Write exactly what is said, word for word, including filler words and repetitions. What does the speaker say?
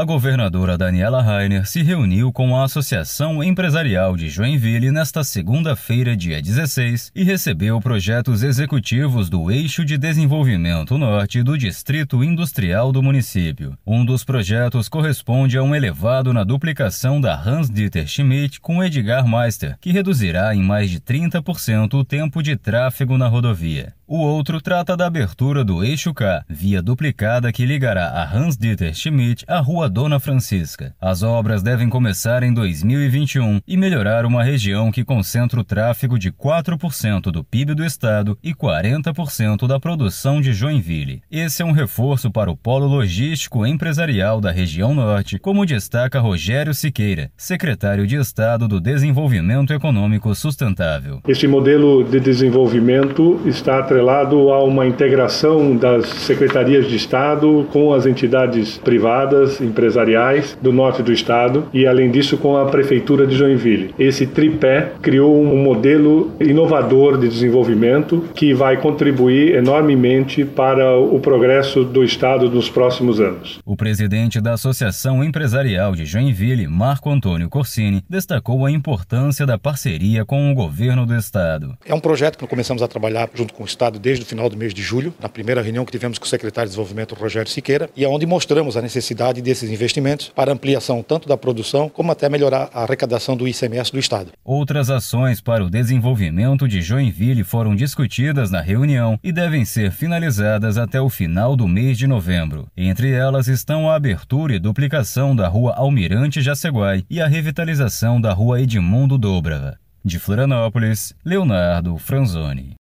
A governadora Daniela Rainer se reuniu com a Associação Empresarial de Joinville nesta segunda-feira, dia dezesseis, e recebeu projetos executivos do Eixo de Desenvolvimento Norte do Distrito Industrial do município. Um dos projetos corresponde a um elevado na duplicação da Hans-Dieter Schmidt com Edgar Meister, que reduzirá em mais de trinta por cento o tempo de tráfego na rodovia. O outro trata da abertura do Eixo K, via duplicada que ligará a Hans-Dieter Schmidt à Rua Dona Francisca. As obras devem começar em dois mil e vinte e um e melhorar uma região que concentra o tráfego de quatro por cento do P I B do estado e quarenta por cento da produção de Joinville. Esse é um reforço para o polo logístico empresarial da região norte, como destaca Rogério Siqueira, secretário de Estado do Desenvolvimento Econômico Sustentável. Este modelo de desenvolvimento está atrelado a uma integração das secretarias de Estado com as entidades privadas, empresariais do norte do estado e, além disso, com a Prefeitura de Joinville. Esse tripé criou um modelo inovador de desenvolvimento que vai contribuir enormemente para o progresso do estado nos próximos anos. O presidente da Associação Empresarial de Joinville, Marco Antônio Corsini, destacou a importância da parceria com o governo do estado. É um projeto que começamos a trabalhar junto com o estado desde o final do mês de julho, na primeira reunião que tivemos com o secretário de Desenvolvimento, Rogério Siqueira, e é onde mostramos a necessidade desses investimentos para ampliação tanto da produção como até melhorar a arrecadação do I C M S do estado. Outras ações para o desenvolvimento de Joinville foram discutidas na reunião e devem ser finalizadas até o final do mês de novembro. Entre elas estão a abertura e duplicação da Rua Almirante Jaceguai e a revitalização da Rua Edmundo Dôbrava. De Florianópolis, Leonardo Franzoni.